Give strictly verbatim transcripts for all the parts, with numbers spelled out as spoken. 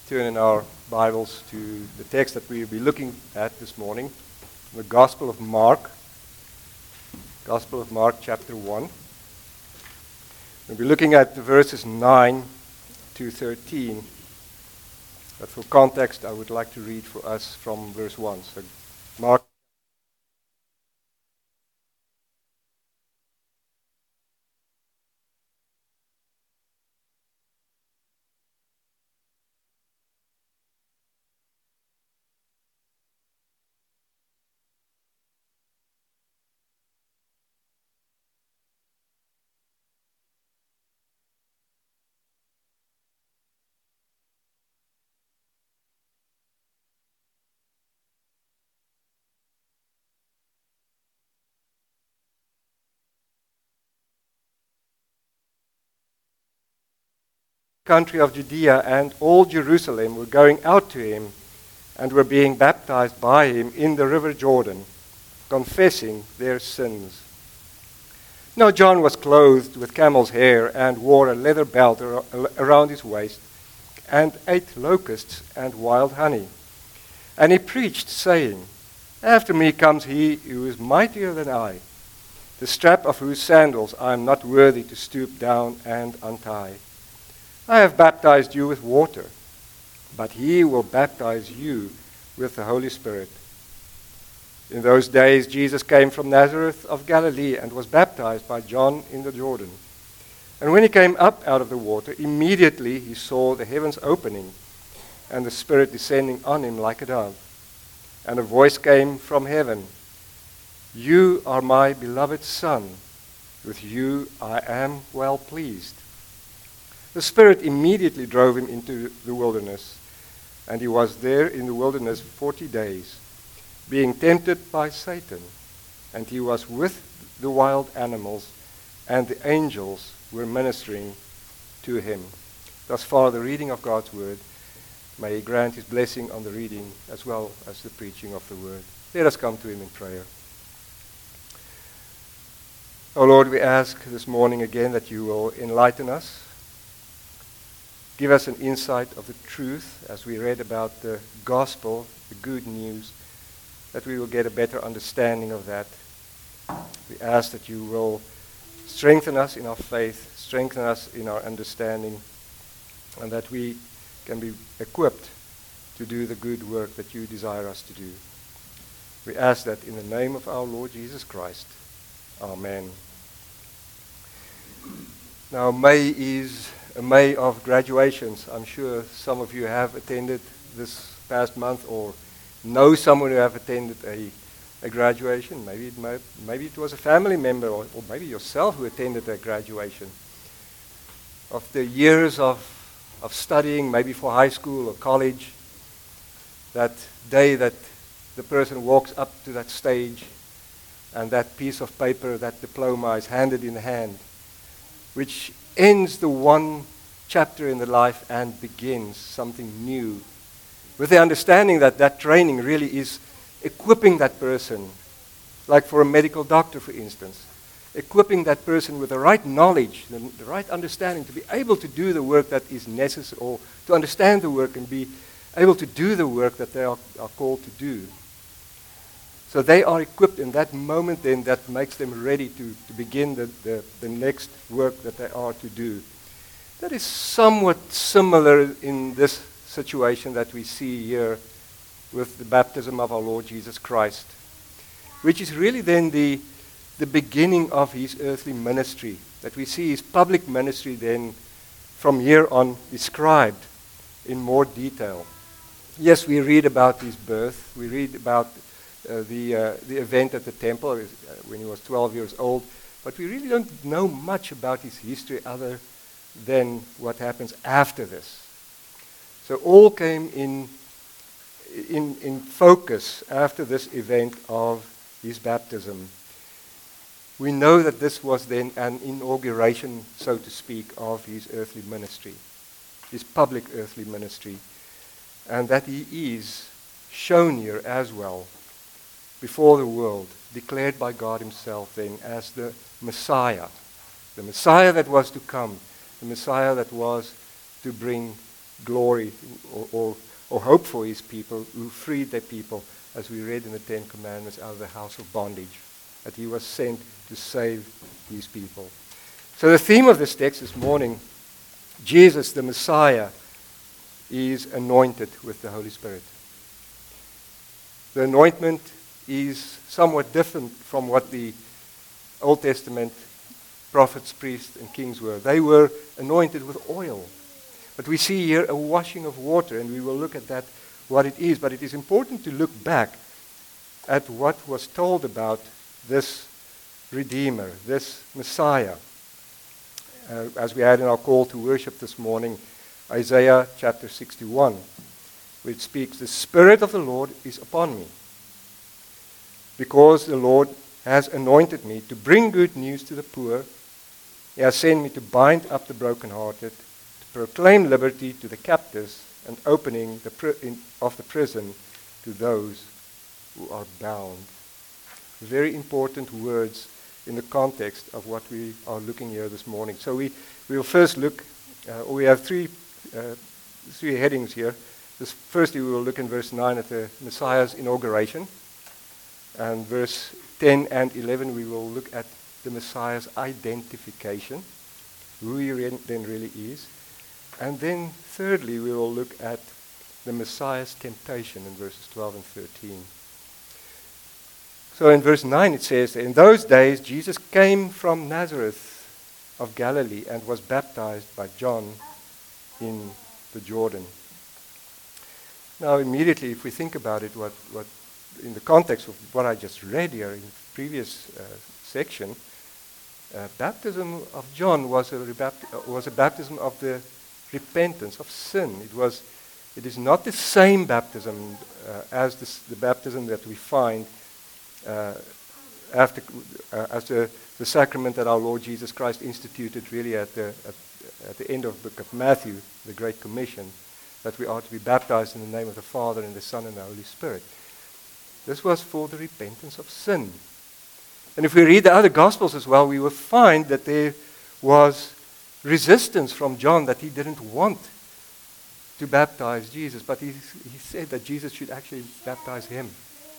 turn in our Bibles to the text that we will be looking at this morning, the Gospel of Mark, Gospel of Mark chapter one. We'll be looking at the verses nine to thirteen, but for context I would like to read for us from verse one. So Mark country of Judea and all Jerusalem were going out to him and were being baptized by him in the river Jordan, confessing their sins. Now John was clothed with camel's hair and wore a leather belt ar- around his waist and ate locusts and wild honey. And he preached, saying, "After me comes he who is mightier than I, the strap of whose sandals I am not worthy to stoop down and untie. I have baptized you with water, but he will baptize you with the Holy Spirit." In those days Jesus came from Nazareth of Galilee and was baptized by John in the Jordan. And when he came up out of the water, immediately he saw the heavens opening and the Spirit descending on him like a dove. And a voice came from heaven, "You are my beloved Son, with you I am well pleased." The Spirit immediately drove him into the wilderness, and he was there in the wilderness forty days, being tempted by Satan. And he was with the wild animals, and the angels were ministering to him. Thus far the reading of God's word. May he grant his blessing on the reading as well as the preaching of the word. Let us come to him in prayer. O Lord, we ask this morning again that you will enlighten us. Give us an insight of the truth as we read about the gospel, the good news, that we will get a better understanding of that. We ask that you will strengthen us in our faith, strengthen us in our understanding, and that we can be equipped to do the good work that you desire us to do. We ask that in the name of our Lord Jesus Christ. Amen. Now, May is a May of graduations. I'm sure some of you have attended this past month or know someone who have attended a, a graduation. Maybe it, may, maybe it was a family member or, or maybe yourself who attended a graduation. After years of, of studying, maybe for high school or college, that day that the person walks up to that stage and that piece of paper, that diploma is handed in hand, which ends the one chapter in the life and begins something new, with the understanding that that training really is equipping that person, like for a medical doctor, for instance, equipping that person with the right knowledge, the, the right understanding to be able to do the work that is necessary, or to understand the work and be able to do the work that they are, are called to do. So they are equipped in that moment then that makes them ready to, to begin the, the, the next work that they are to do. That is somewhat similar in this situation that we see here with the baptism of our Lord Jesus Christ, which is really then the, the beginning of his earthly ministry, that we see his public ministry then from here on described in more detail. Yes, we read about his birth, we read about Uh, the uh, the event at the temple uh, when he was twelve years old, but we really don't know much about his history other than what happens after this. So all came in in in focus after this event of his baptism. We know that this was then an inauguration, so to speak, of his earthly ministry, his public earthly ministry, and that he is shown here as well before the world, declared by God himself then as the Messiah, the Messiah that was to come, the Messiah that was to bring glory or, or, or hope for his people, who freed their people, as we read in the Ten Commandments, out of the house of bondage, that he was sent to save his people. So the theme of this text this morning, Jesus the Messiah is anointed with the Holy Spirit. The anointment is somewhat different from what the Old Testament prophets, priests, and kings were. They were anointed with oil. But we see here a washing of water, and we will look at that, what it is. But it is important to look back at what was told about this Redeemer, this Messiah. Uh, as we had in our call to worship this morning, Isaiah chapter sixty-one, which speaks, "The Spirit of the Lord is upon me, because the Lord has anointed me to bring good news to the poor. He has sent me to bind up the brokenhearted, to proclaim liberty to the captives, and opening the pri- in, of the prison to those who are bound." Very important words in the context of what we are looking here this morning. So we will first look, uh, we have three, uh, three headings here. This, firstly, we will look in verse nine at the Messiah's inauguration. And verse ten and eleven, we will look at the Messiah's identification, who he re- then really is. And then thirdly, we will look at the Messiah's temptation in verses twelve and thirteen. So in verse nine it says, "In those days Jesus came from Nazareth of Galilee and was baptized by John in the Jordan." Now immediately, if we think about it, what, what in the context of what I just read here in the previous uh, section, uh, baptism of John was a, rebapt- uh, was a baptism of the repentance of sin. It was, it is not the same baptism uh, as this, the baptism that we find uh, after uh, as the, the sacrament that our Lord Jesus Christ instituted really at the at, at the end of the book of Matthew, the Great Commission, that we are to be baptized in the name of the Father and the Son and the Holy Spirit. This was for the repentance of sin. And if we read the other Gospels as well, we will find that there was resistance from John, that he didn't want to baptize Jesus, but he, he said that Jesus should actually baptize him.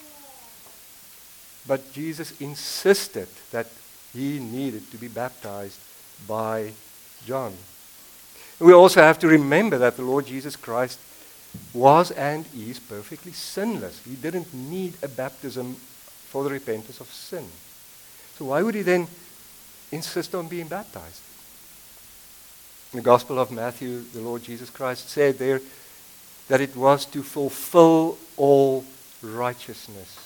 But Jesus insisted that he needed to be baptized by John. We also have to remember that the Lord Jesus Christ was and is perfectly sinless. He didn't need a baptism for the repentance of sin. So why would he then insist on being baptized? In the Gospel of Matthew, the Lord Jesus Christ said there that it was to fulfill all righteousness.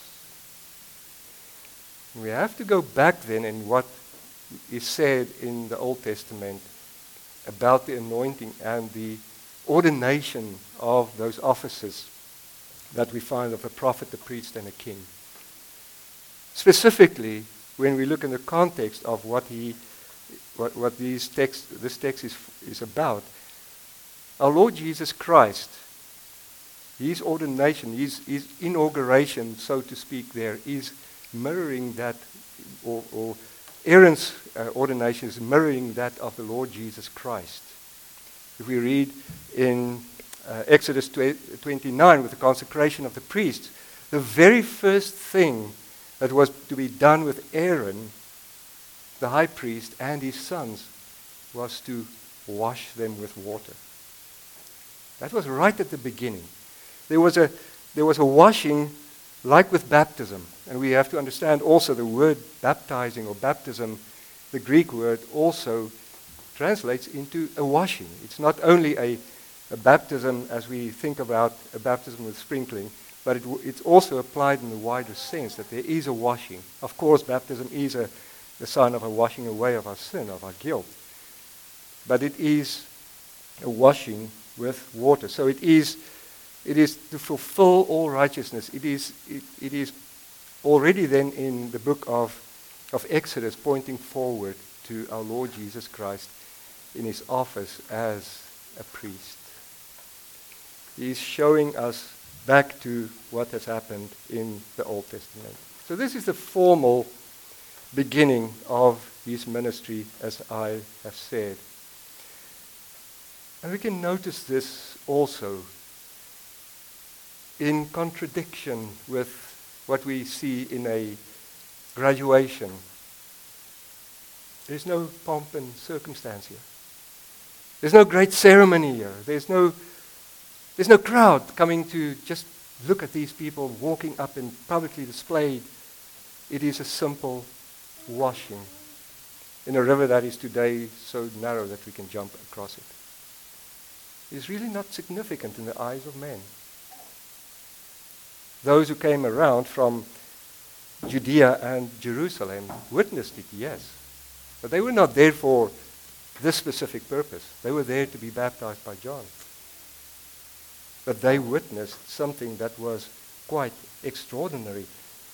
We have to go back then in what is said in the Old Testament about the anointing and the ordination of those offices that we find of a prophet, a priest, and a king. Specifically, when we look in the context of what he, what, what these text, this text is, is about, our Lord Jesus Christ, his ordination, his, his inauguration, so to speak, there is mirroring that, or, or Aaron's uh, ordination is mirroring that of the Lord Jesus Christ. If we read in uh, Exodus twenty-nine with the consecration of the priests, the very first thing that was to be done with Aaron, the high priest, and his sons, was to wash them with water. That was right at the beginning. There was a, there was a washing like with baptism. And we have to understand also the word baptizing or baptism, the Greek word also translates into a washing. It's not only a, a baptism as we think about a baptism with sprinkling, but it w- it's also applied in the wider sense that there is a washing. Of course, baptism is a, a sign of a washing away of our sin, of our guilt. But it is a washing with water. So it is it is to fulfill all righteousness. It is it, it is already then in the book of, of Exodus pointing forward to our Lord Jesus Christ in his office as a priest. He is showing us back to what has happened in the Old Testament. So this is the formal beginning of his ministry, as I have said. And we can notice this also in contradiction with what we see in a graduation. There's no pomp and circumstance here. There's no great ceremony here. There's no, there's no crowd coming to just look at these people walking up and publicly displayed. It is a simple washing in a river that is today so narrow that we can jump across it. It is really not significant in the eyes of men. Those who came around from Judea and Jerusalem witnessed it, yes. But they were not there for this specific purpose. They were there to be baptized by John. But they witnessed something that was quite extraordinary.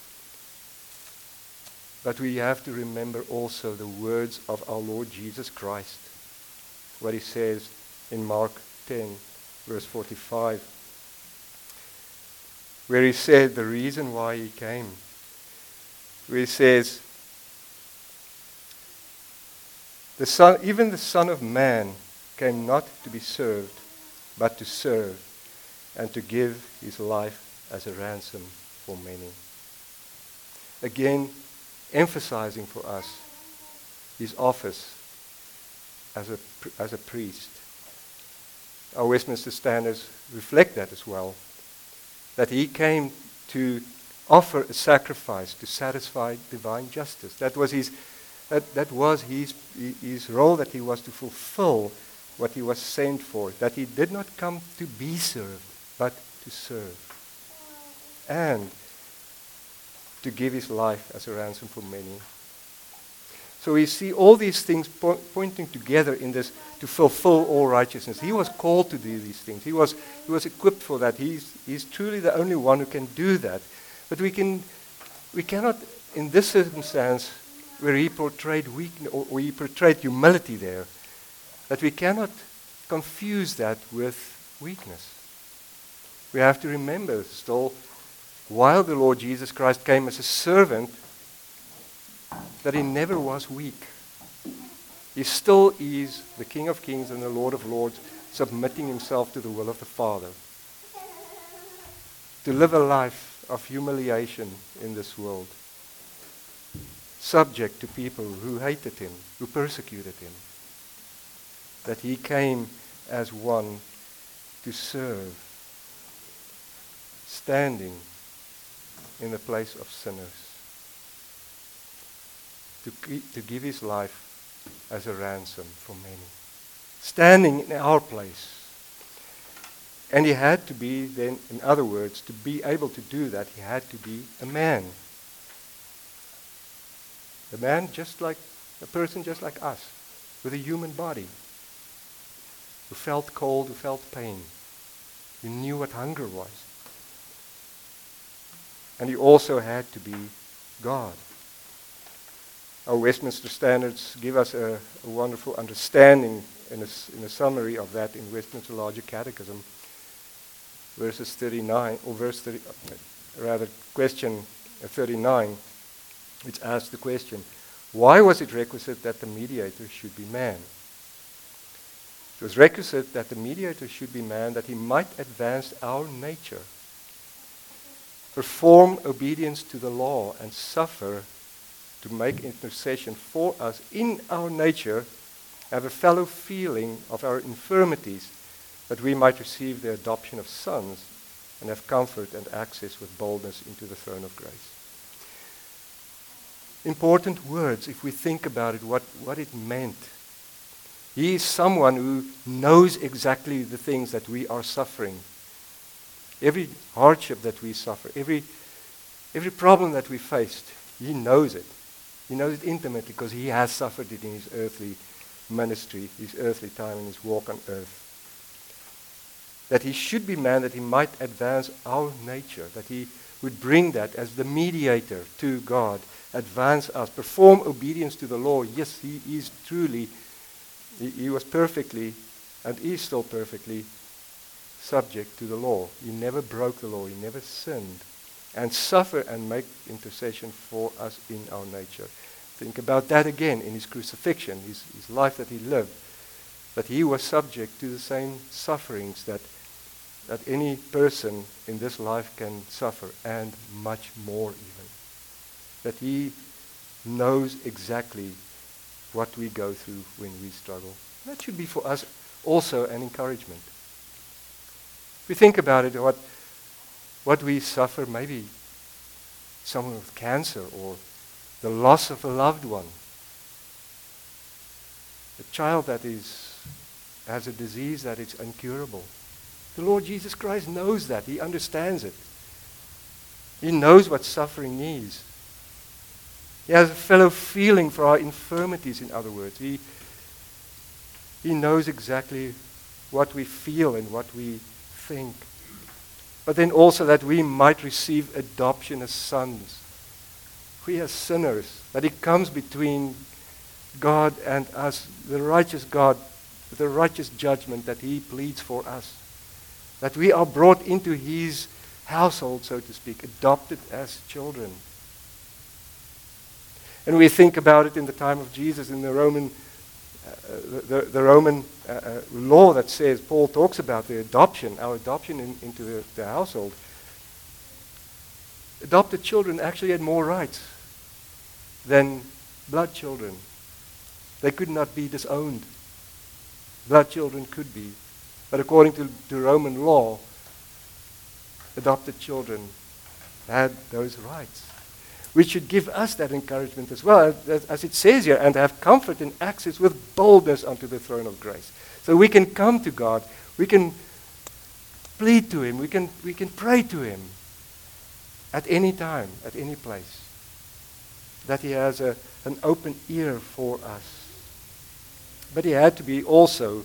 But we have to remember also the words of our Lord Jesus Christ. What he says in Mark ten, verse forty-five. Where he said the reason why he came. Where he says, the son, even the Son of Man came not to be served, but to serve, and to give his life as a ransom for many. Again, emphasizing for us his office as a, as a priest. Our Westminster Standards reflect that as well, that he came to offer a sacrifice to satisfy divine justice. That was his, that, that was his, his role, that he was to fulfill what he was sent for, that he did not come to be served, but to serve, and to give his life as a ransom for many. So we see all these things po- pointing together in this, to fulfill all righteousness. He was called to do these things. He was, he was equipped for that. He's, he's truly the only one who can do that. But we can, we cannot, in this circumstance, where he portrayed weakness, or, or he portrayed humility there, that we cannot confuse that with weakness. We have to remember still, while the Lord Jesus Christ came as a servant, that he never was weak. He still is the King of Kings and the Lord of Lords, submitting himself to the will of the Father. To live a life of humiliation in this world, subject to people who hated him, who persecuted him. That he came as one to serve, standing in the place of sinners. To, to give his life as a ransom for many. Standing in our place. And he had to be then, in other words, to be able to do that, he had to be a man. A man just like, a person just like us, with a human body, who felt cold, who felt pain, who knew what hunger was. And he also had to be God. Our Westminster Standards give us a, a wonderful understanding in a, in a summary of that in Westminster Larger Catechism, verses thirty-nine, or verse thirty, rather, question thirty-nine, which asks the question, why was it requisite that the mediator should be man? It was requisite that the mediator should be man, that he might advance our nature, perform obedience to the law, and suffer to make intercession for us in our nature, have a fellow feeling of our infirmities, that we might receive the adoption of sons and have comfort and access with boldness into the throne of grace. Important words, if we think about it, what, what it meant. He is someone who knows exactly the things that we are suffering. Every hardship that we suffer, every, every problem that we faced, he knows it. He knows it intimately because he has suffered it in his earthly ministry, his earthly time, and his walk on earth. That he should be man, that he might advance our nature, that he would bring that as the mediator to God, advance us, perform obedience to the law. Yes, he is truly, he, he was perfectly, and is still perfectly, subject to the law. He never broke the law, he never sinned. And suffer and make intercession for us in our nature. Think about that again in his crucifixion, his, his life that he lived. that he was subject to the same sufferings that, that any person in this life can suffer, and much more even. That he knows exactly what we go through when we struggle. That should be for us also an encouragement. If we think about it, what, what we suffer, maybe someone with cancer or the loss of a loved one, a child that is has a disease that is incurable. The Lord Jesus Christ knows that. He understands it. He knows what suffering is. He has a fellow feeling for our infirmities, in other words. He, he knows exactly what we feel and what we think. But then also that we might receive adoption as sons. We as sinners, that He comes between God and us, the righteous God, with the righteous judgment that He pleads for us. That we are brought into His household, so to speak, adopted as children. And we think about it in the time of Jesus, in the Roman, uh, the, the Roman uh, uh, law that says, Paul talks about the adoption, our adoption in, into the, the household. Adopted children actually had more rights than blood children. They could not be disowned. Blood children could be. But according to, to Roman law, adopted children had those rights. Which should give us that encouragement as well, as, as it says here, and have comfort and access with boldness unto the throne of grace. So we can come to God, we can plead to Him, we can, we can pray to Him at any time, at any place. That He has a, an open ear for us. But He had to be also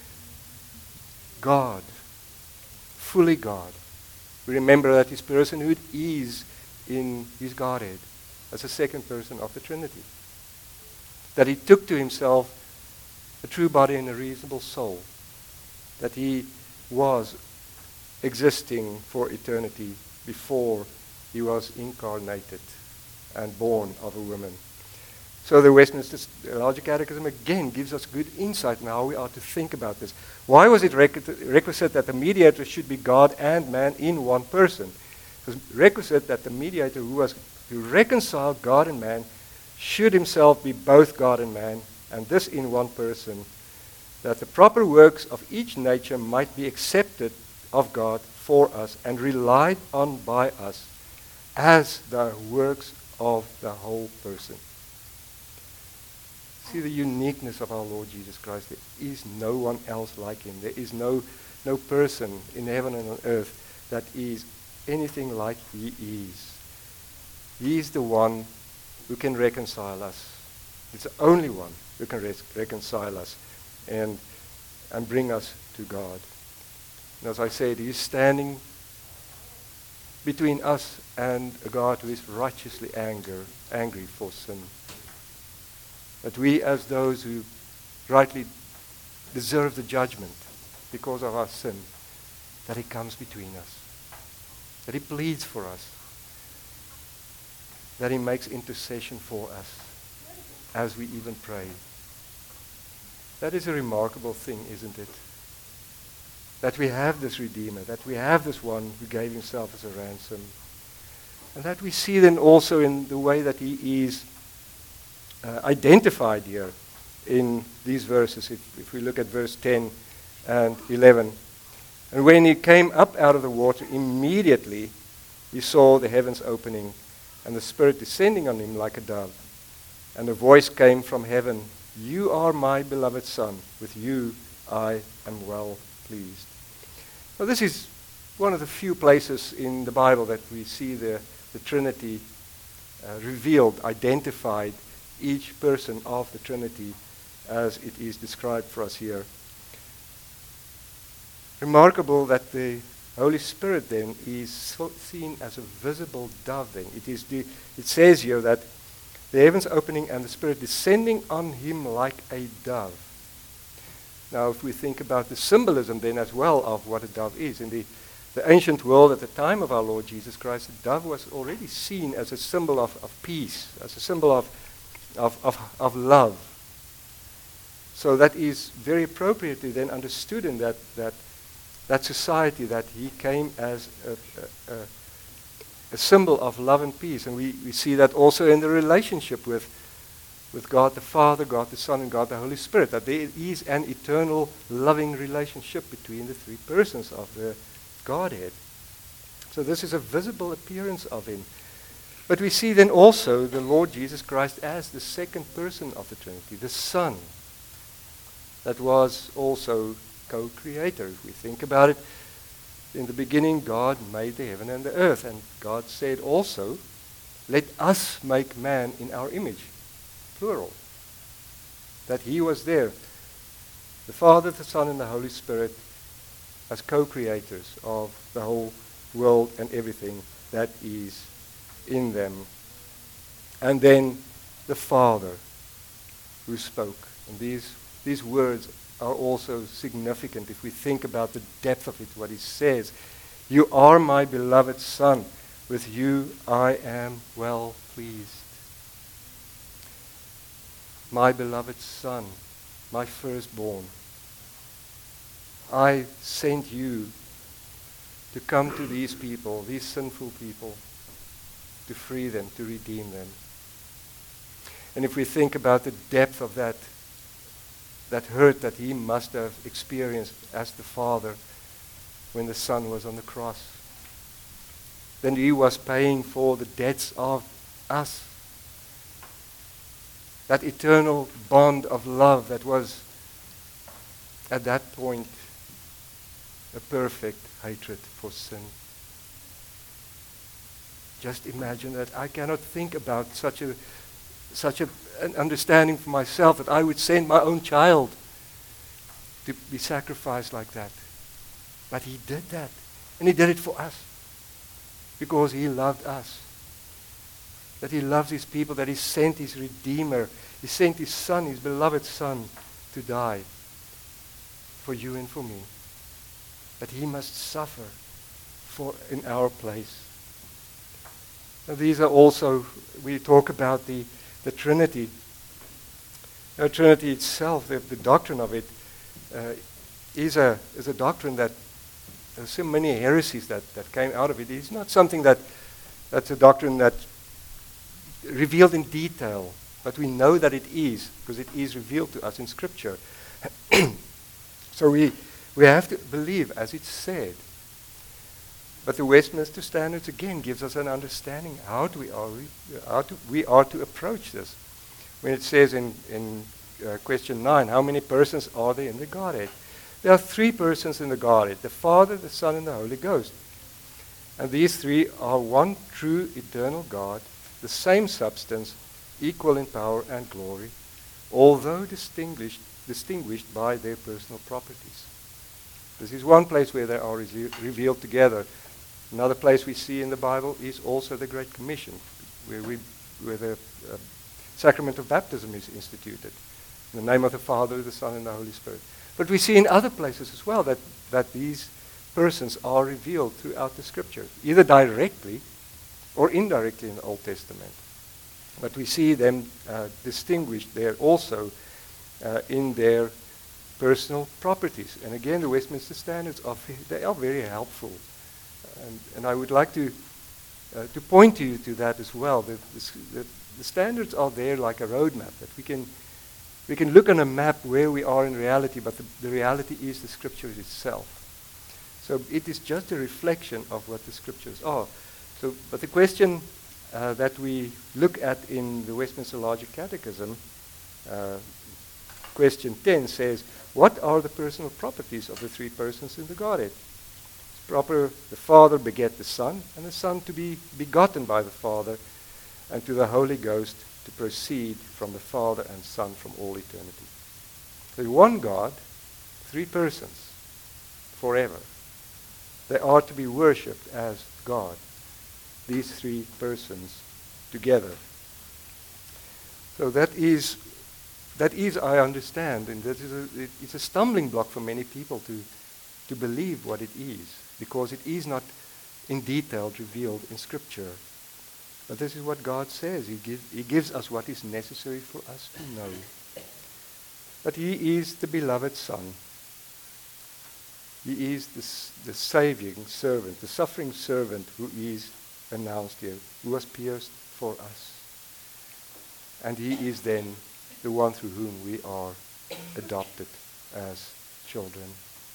God, fully God. We remember that His personhood is in His Godhead as a second person of the Trinity. That He took to Himself a true body and a reasonable soul. That He was existing for eternity before He was incarnated and born of a woman. So the Westminster Theological Catechism again gives us good insight in how we are to think about this. Why was it requisite that the mediator should be God and man in one person? It was requisite that the mediator who was to reconcile God and man should himself be both God and man, and this in one person, that the proper works of each nature might be accepted of God for us and relied on by us as the works of the whole person. See the uniqueness of our Lord Jesus Christ. There is no one else like Him. There is no, no person in heaven and on earth that is anything like He is. He is the one who can reconcile us. It's the only one who can res- reconcile us and, and bring us to God. And as I said, He is standing between us and a God who is righteously anger, angry for sin. That we, as those who rightly deserve the judgment because of our sin, that He comes between us. That He pleads for us. That He makes intercession for us as we even pray. That is a remarkable thing, isn't it? That we have this Redeemer, that we have this one who gave Himself as a ransom. And that we see then also in the way that He is uh, identified here in these verses. If, if we look at verse ten and eleven. And when He came up out of the water, immediately He saw the heavens opening and the Spirit descending on Him like a dove. And a voice came from heaven, "You are my beloved Son. With you I am well pleased." Well, this is one of the few places in the Bible that we see the, the Trinity uh, revealed, identified, each person of the Trinity as it is described for us here. Remarkable that the Holy Spirit then is so seen as a visible dove then. It is the, it says here that the heavens opening and the Spirit descending on Him like a dove. Now if we think about the symbolism then as well of what a dove is. In the, the ancient world at the time of our Lord Jesus Christ, the dove was already seen as a symbol of, of peace, as a symbol of, of, of, of love. So that is very appropriately then understood in that that that society, that he came as a, a, a, a symbol of love and peace. And we, we see that also in the relationship with, with God the Father, God the Son, and God the Holy Spirit, that there is an eternal loving relationship between the three persons of the Godhead. So this is a visible appearance of him. But we see then also the Lord Jesus Christ as the second person of the Trinity, the Son, that was also co-creator. If we think about it, in the beginning God made the heaven and the earth, and God said also, let us make man in our image, plural. That he was there, the Father, the Son, and the Holy Spirit, as co-creators of the whole world and everything that is in them. And then the Father who spoke. And these, these words are also significant if we think about the depth of it, what he says. You are my beloved Son. With you I am well pleased. My beloved Son, my firstborn. I sent you to come to these people, these sinful people, to free them, to redeem them. And if we think about the depth of that that hurt that he must have experienced as the Father when the Son was on the cross, then he was paying for the debts of us. That eternal bond of love that was at that point a perfect hatred for sin. Just imagine that. I cannot think about such a such a, an understanding for myself that I would send my own child to be sacrificed like that. But he did that. And he did it for us. Because he loved us. That he loves his people, that he sent his Redeemer. He sent his Son, his beloved Son, to die for you and for me. That he must suffer for in our place. Now these are also, we talk about the The Trinity. The Trinity itself, the, the doctrine of it, uh, is a is a doctrine that there's so many heresies that, that came out of it. It's not something that that's a doctrine that revealed in detail, but we know that it is because it is revealed to us in Scripture. So we we have to believe as it's said. But the Westminster Standards again gives us an understanding how do we are we, how to, we are to approach this. When it says in in uh, question nine, how many persons are there in the Godhead? There are three persons in the Godhead: the Father, the Son, and the Holy Ghost. And these three are one true eternal God, the same substance, equal in power and glory, although distinguished distinguished by their personal properties. This is one place where they are re- revealed together. Another place we see in the Bible is also the Great Commission, where, we, where the uh, sacrament of baptism is instituted, in the name of the Father, the Son, and the Holy Spirit. But we see in other places as well that, that these persons are revealed throughout the Scripture, either directly or indirectly in the Old Testament. But we see them uh, distinguished there also uh, in their personal properties. And again, the Westminster Standards, are, they are very helpful. And, and I would like to uh, to point you to that as well. The, the, the standards are there like a roadmap that we can we can look on a map where we are in reality, but the, the reality is the Scriptures itself. So it is just a reflection of what the Scriptures are. So, but the question uh, that we look at in the Westminster Larger Catechism, uh, question ten says, "What are the personal properties of the three persons in the Godhead?" Proper, the Father beget the Son, and the Son to be begotten by the Father, and to the Holy Ghost to proceed from the Father and Son from all eternity. The one God, three persons, forever. They are to be worshipped as God, these three persons together. So that is, that is, I understand, and that is a, it, it's a stumbling block for many people to, to believe what it is, because it is not in detail revealed in Scripture. But this is what God says. He, give, he gives us what is necessary for us to know. But he is the beloved Son. He is the, the saving servant, the suffering servant who is announced here, who was pierced for us. And he is then the one through whom we are adopted as children.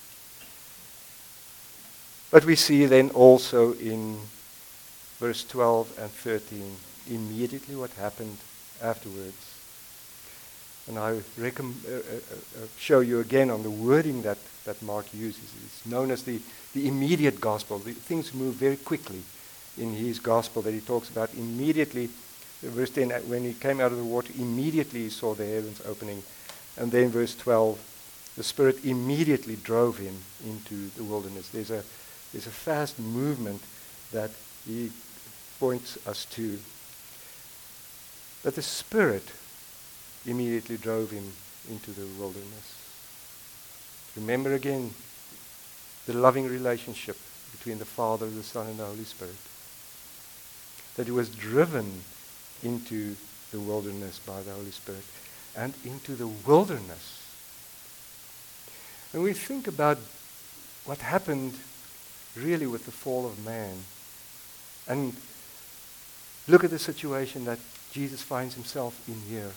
But we see then also in verse twelve and thirteen, immediately what happened afterwards. And I recom- uh, uh, uh, show you again on the wording that, that Mark uses. It's known as the, the immediate gospel. The things move very quickly in his gospel that he talks about. Immediately, verse ten, when he came out of the water, immediately he saw the heavens opening. And then verse twelve, the Spirit immediately drove him into the wilderness. There's a, there's a fast movement that he points us to. But the Spirit immediately drove him into the wilderness. Remember again the loving relationship between the Father, the Son, and the Holy Spirit. That he was driven into the wilderness by the Holy Spirit. And into the wilderness. When we think about what happened really with the fall of man, and look at the situation that Jesus finds himself in here.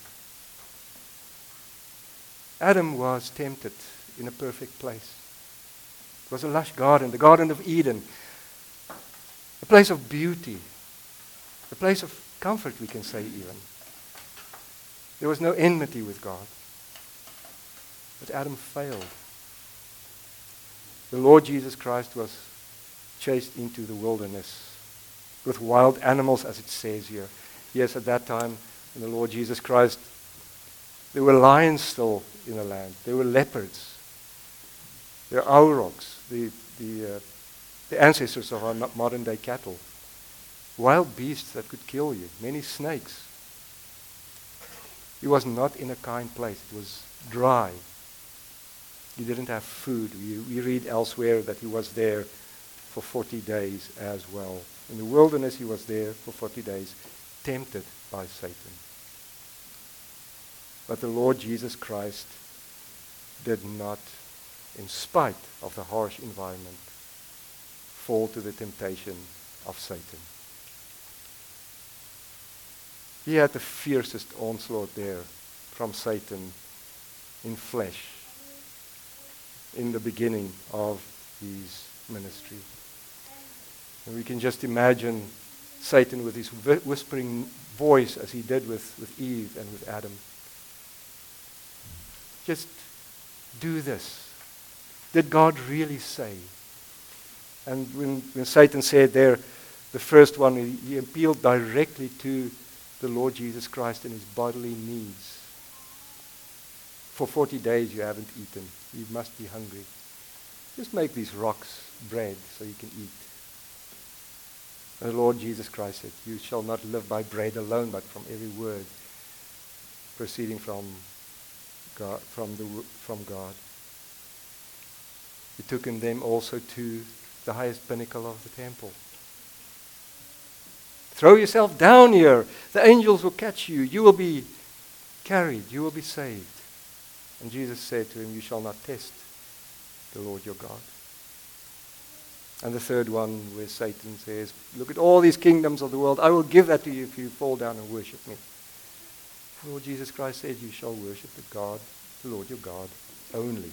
Adam was tempted in a perfect place. It was a lush garden, the Garden of Eden. A place of beauty. A place of comfort, we can say even. There was no enmity with God. But Adam failed. The Lord Jesus Christ was chased into the wilderness with wild animals, as it says here. Yes, at that time, in the Lord Jesus Christ, there were lions still in the land. There were leopards. There are aurochs, the, the, uh, the ancestors of our modern-day cattle. Wild beasts that could kill you. Many snakes. He was not in a kind place. It was dry. He didn't have food. We, we read elsewhere that he was there for forty days as well. In the wilderness, he was there for forty days, tempted by Satan. But the Lord Jesus Christ did not, in spite of the harsh environment, fall to the temptation of Satan. He had the fiercest onslaught there from Satan in flesh in the beginning of his ministry. And we can just imagine Satan with his whispering voice as he did with, with Eve and with Adam. Just do this. Did God really say? And when, when Satan said there, the first one, he, he appealed directly to the Lord Jesus Christ and his bodily needs. For forty days you haven't eaten. You must be hungry. Just make these rocks bread so you can eat. And the Lord Jesus Christ said, you shall not live by bread alone, but from every word proceeding from God, from the from God. He took him them also to the highest pinnacle of the temple. Throw yourself down here. The angels will catch you. You will be carried. You will be saved. And Jesus said to him, you shall not test the Lord your God. And the third one where Satan says, look at all these kingdoms of the world. I will give that to you if you fall down and worship me. The Lord Jesus Christ said, you shall worship the God, the Lord your God only.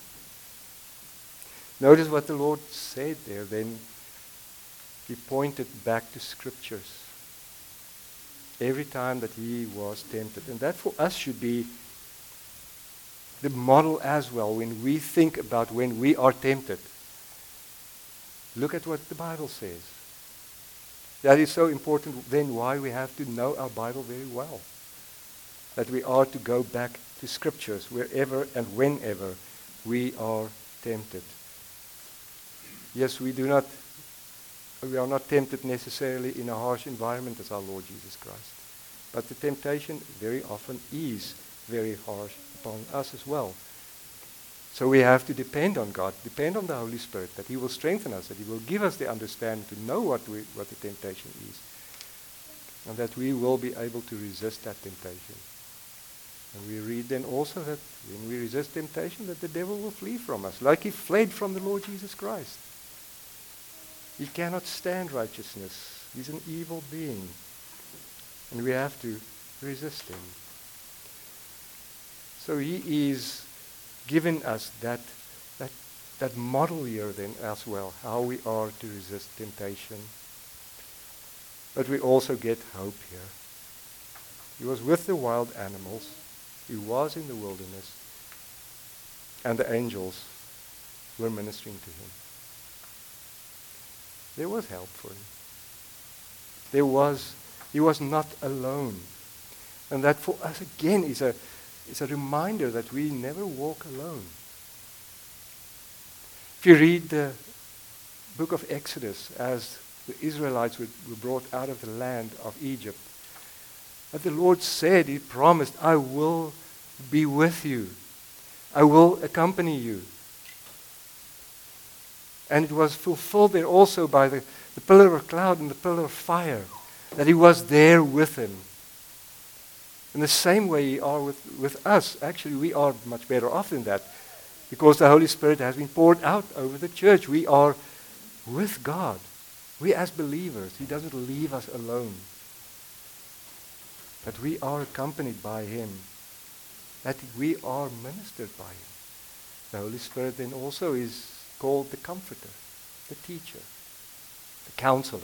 Notice what the Lord said there then. He pointed back to scriptures every time that he was tempted. And that for us should be the model as well when we think about when we are tempted. Look at what the Bible says. That is so important then why we have to know our Bible very well. That we are to go back to scriptures wherever and whenever we are tempted. Yes, we do not We are not tempted necessarily in a harsh environment as our Lord Jesus Christ. But the temptation very often is very harsh upon us as well. So we have to depend on God, depend on the Holy Spirit, that he will strengthen us, that he will give us the understanding to know what we, what the temptation is. And that we will be able to resist that temptation. And we read then also that when we resist temptation, that the devil will flee from us, like he fled from the Lord Jesus Christ. He cannot stand righteousness. He's an evil being. And we have to resist him. So he is giving us that, that, that model here then as well, how we are to resist temptation. But we also get hope here. He was with the wild animals. He was in the wilderness. And the angels were ministering to him. There was help for him. There was, he was not alone. And that for us again is a, is a reminder that we never walk alone. If you read the book of Exodus, as the Israelites were, were brought out of the land of Egypt, that the Lord said, he promised, I will be with you. I will accompany you. And it was fulfilled there also by the, the pillar of cloud and the pillar of fire, that he was there with him. In the same way he are with, with us. Actually, we are much better off than that, because the Holy Spirit has been poured out over the church. We are with God. We as believers, he doesn't leave us alone. That we are accompanied by him. That we are ministered by him. The Holy Spirit then also is called the Comforter, the Teacher, the Counselor.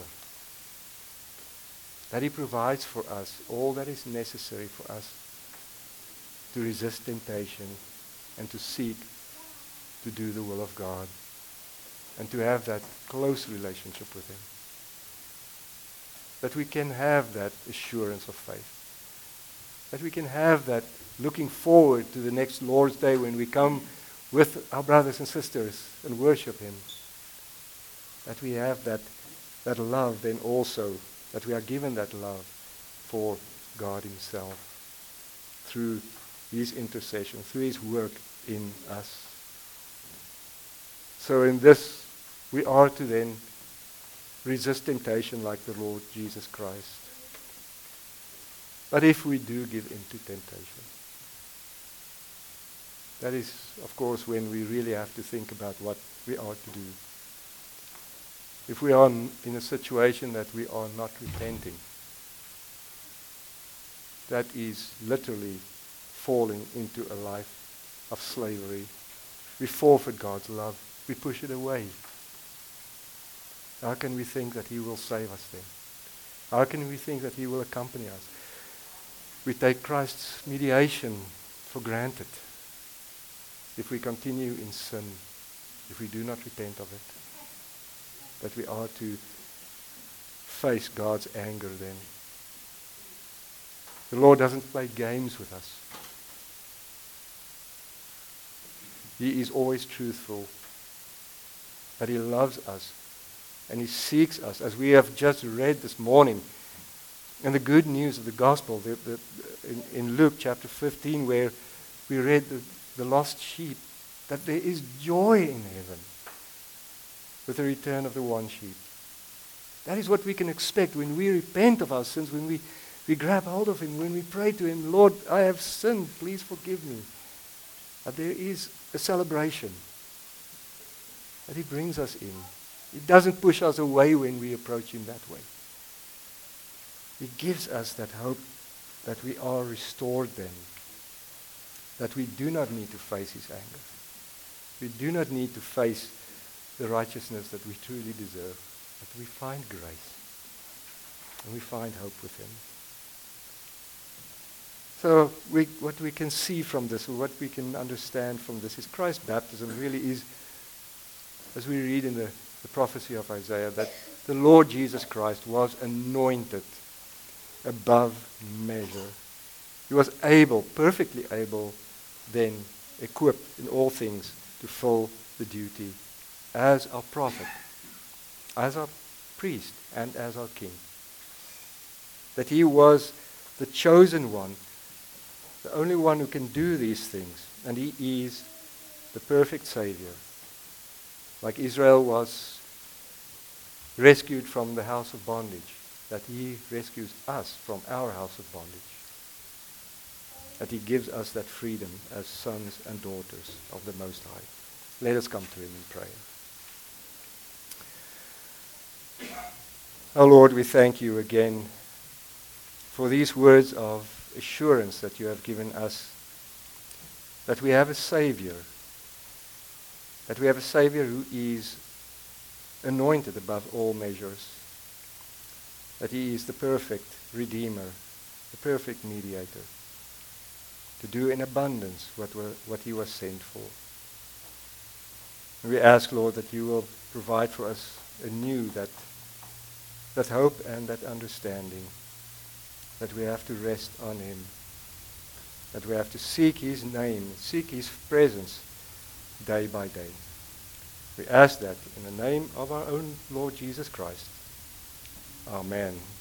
That he provides for us all that is necessary for us to resist temptation and to seek to do the will of God and to have that close relationship with him. That we can have that assurance of faith. That we can have that looking forward to the next Lord's Day when we come with our brothers and sisters and worship him. That we have that, that love then also, that we are given that love for God himself through his intercession, through his work in us. So in this, we are to then resist temptation like the Lord Jesus Christ. But if we do give in to temptation, that is, of course, when we really have to think about what we are to do. If we are in a situation that we are not repenting, that is literally falling into a life of slavery. We forfeit God's love. We push it away. How can we think that he will save us then? How can we think that he will accompany us? We take Christ's mediation for granted. If we continue in sin, if we do not repent of it, that we are to face God's anger then. The Lord doesn't play games with us. He is always truthful, but he loves us and he seeks us, as we have just read this morning. And the good news of the gospel the, the, in, in Luke chapter fifteen, where we read the, the lost sheep, that there is joy in heaven with the return of the one sheep. That is what we can expect when we repent of our sins, when we, we grab hold of him, when we pray to him, Lord, I have sinned, please forgive me. That there is a celebration that he brings us in. He doesn't push us away when we approach him that way. He gives us that hope that we are restored then. That we do not need to face his anger. We do not need to face the righteousness that we truly deserve. But we find grace. And we find hope with him. So we, what we can see from this, or what we can understand from this, is Christ's baptism really is, as we read in the, the prophecy of Isaiah, that the Lord Jesus Christ was anointed above measure. He was able, perfectly able, then equipped in all things to fill the duty as our prophet, as our priest, and as our king. That he was the chosen one, the only one who can do these things, and he is the perfect Savior. Like Israel was rescued from the house of bondage, that he rescues us from our house of bondage. that he gives us that freedom as sons and daughters of the Most High. Let us come to him in prayer. Oh Lord, we thank you again for these words of assurance that you have given us, that we have a Savior, that we have a Savior who is anointed above all measures, that he is the perfect Redeemer, the perfect mediator, to do in abundance what, were, what he was sent for. And we ask, Lord, that you will provide for us anew that, that hope and that understanding, that we have to rest on him, that we have to seek his name, seek his presence day by day. We ask that in the name of our own Lord Jesus Christ. Amen.